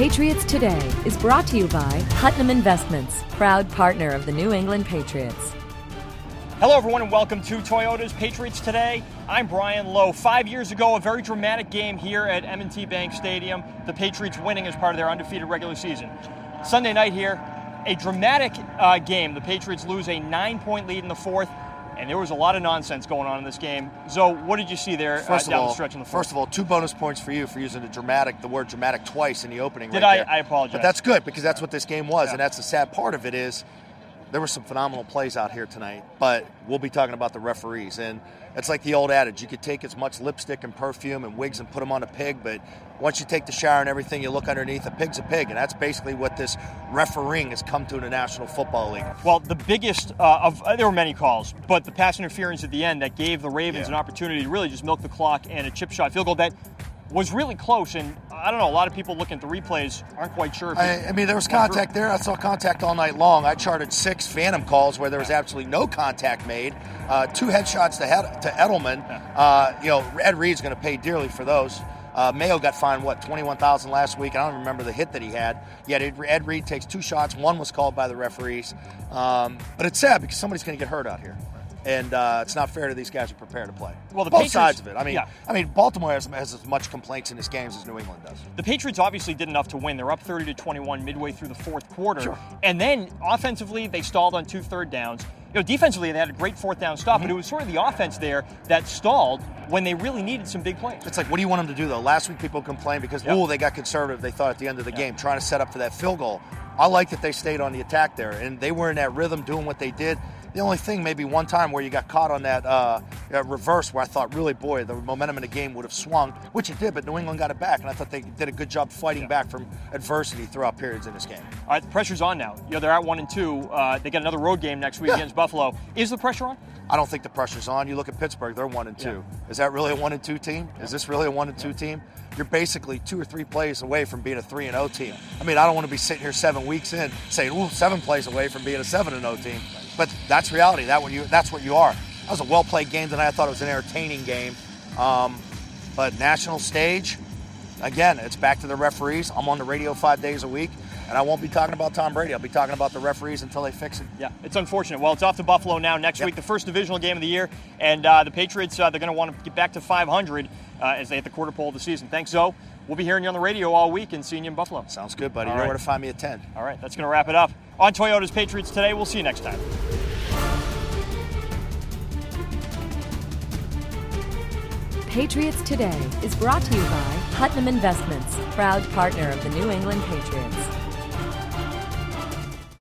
Patriots Today is brought to you by Putnam Investments, proud partner of the New England Patriots. Hello, everyone, and welcome to Toyota's Patriots Today. I'm Brian Lowe. 5 years ago, a very dramatic game here at M&T Bank Stadium. The Patriots winning as part of their undefeated regular season. Sunday night here, a dramatic game. The Patriots lose a 9-point lead in the fourth, and there was a lot of nonsense going on in this game. Zoe, what did you see there down the stretch in the fourth? First of all, 2 bonus points for you for using the word dramatic twice in the opening. Did I? I apologize. But that's good because that's what this game was, and that's the sad part of it is there were some phenomenal plays out here tonight, but we'll be talking about the referees. And it's like the old adage, you could take as much lipstick and perfume and wigs and put them on a pig, but once you take the shower and everything, you look underneath, a pig's a pig. And that's basically what this refereeing has come to in the National Football League. Well, the biggest there were many calls, but the pass interference at the end that gave the Ravens an opportunity to really just milk the clock and a chip shot field goal that was really close, and I don't know, a lot of people looking at the replays aren't quite sure. I mean, there was contact there. I saw contact all night long. I charted 6 phantom calls where there was absolutely no contact made. 2 headshots to Edelman. Ed Reed's going to pay dearly for those. Mayo got fined, $21,000 last week. I don't remember the hit that he had. Yet Ed Reed takes 2 shots. 1 was called by the referees. But it's sad because somebody's going to get hurt out here. And it's not fair to these guys who prepare to play. Well, both sides of it. I mean, Baltimore has as much complaints in this game as New England does. The Patriots obviously did enough to win. They're up 30-21 midway through the fourth quarter. Sure. And then offensively, they stalled on 2 third downs. Defensively, they had a great 4th down stop, but it was sort of the offense there that stalled when they really needed some big plays. It's like, what do you want them to do, though? Last week, people complained because, they got conservative, they thought, at the end of the game, trying to set up for that field goal. I like that they stayed on the attack there, and they were in that rhythm doing what they did. The only thing, maybe one time where you got caught on that reverse where I thought, really, boy, the momentum in the game would have swung, which it did, but New England got it back, and I thought they did a good job fighting back from adversity throughout periods in this game. All right, the pressure's on now. They're at 1-2. They got another road game next week against Buffalo. Is the pressure on? I don't think the pressure's on. You look at Pittsburgh, they're 1-2. Yeah. Is that really a 1-2 team? Is this really a 1-2 team? You're basically 2 or 3 plays away from being a 3-0 team. I mean, I don't want to be sitting here 7 weeks in saying, 7 plays away from being a 7-0 team. But that's reality. That's what you are. That was a well-played game tonight. I thought it was an entertaining game. But national stage, again, it's back to the referees. I'm on the radio 5 days a week, and I won't be talking about Tom Brady. I'll be talking about the referees until they fix it. Yeah, it's unfortunate. Well, it's off to Buffalo now next week, the first divisional game of the year. And the Patriots, they're going to want to get back to 500 as they hit the quarter pole of the season. Thanks, Zoe. We'll be hearing you on the radio all week and seeing you in Buffalo. Sounds good, buddy. You know where to find me at 10. All right, that's going to wrap it up. On Toyota's Patriots Today, we'll see you next time. Patriots Today is brought to you by Putnam Investments, proud partner of the New England Patriots.